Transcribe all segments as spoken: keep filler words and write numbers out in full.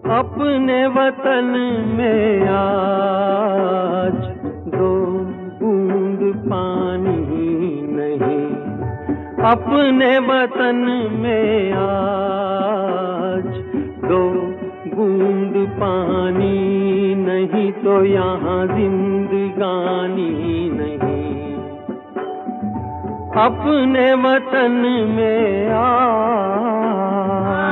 अपने वतन में आज दो बूंद पानी नहीं, अपने वतन में आज दो बूंद पानी नहीं तो यहाँ जिंदगानी नहीं। अपने वतन में आज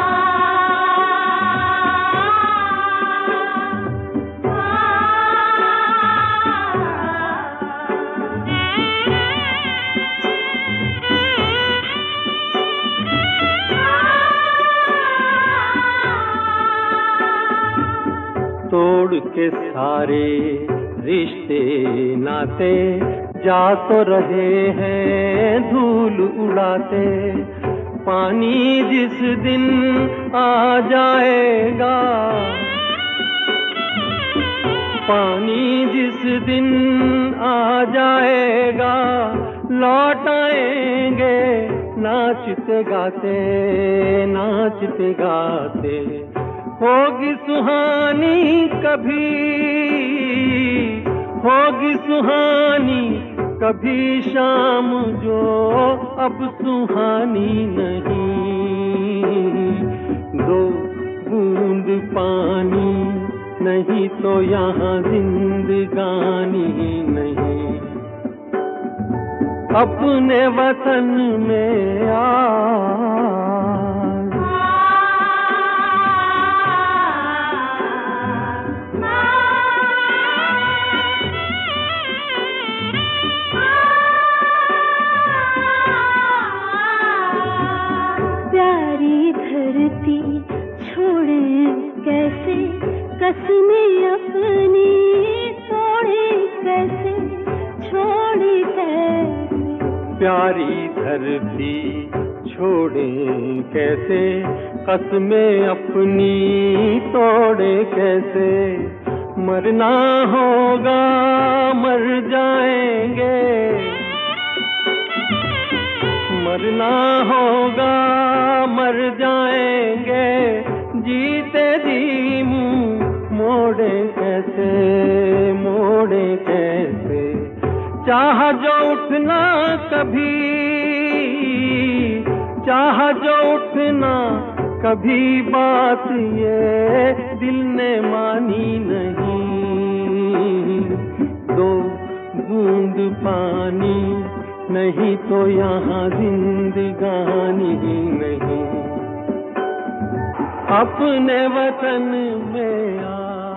तोड़ के सारे रिश्ते नाते जा तो रहे हैं धूल उड़ाते। पानी जिस दिन आ जाएगा, पानी जिस दिन आ जाएगा, लौट आएंगे नाचते गाते, नाचते गाते। होगी सुहानी कभी, होगी सुहानी कभी शाम जो अब सुहानी नहीं। दो बूंद पानी नहीं तो यहाँ जिंदगानी नहीं। अपने वतन में आ कैसे कसमें अपनी तोड़े, कैसे छोड़े, कैसे प्यारी धरती छोड़े, कैसे कसमें अपनी तोड़े, कैसे मरना होगा मर जाएंगे, मरना होगा मर जाएंगे। जीते जी मुँह मोड़े कैसे, मोड़े कैसे। चाह जो उठना कभी, चाह जो उठना कभी, बात ये दिल ने मानी नहीं। दो बूंद पानी नहीं तो यहाँ जिंदगानी नहीं। अपने वतन में आ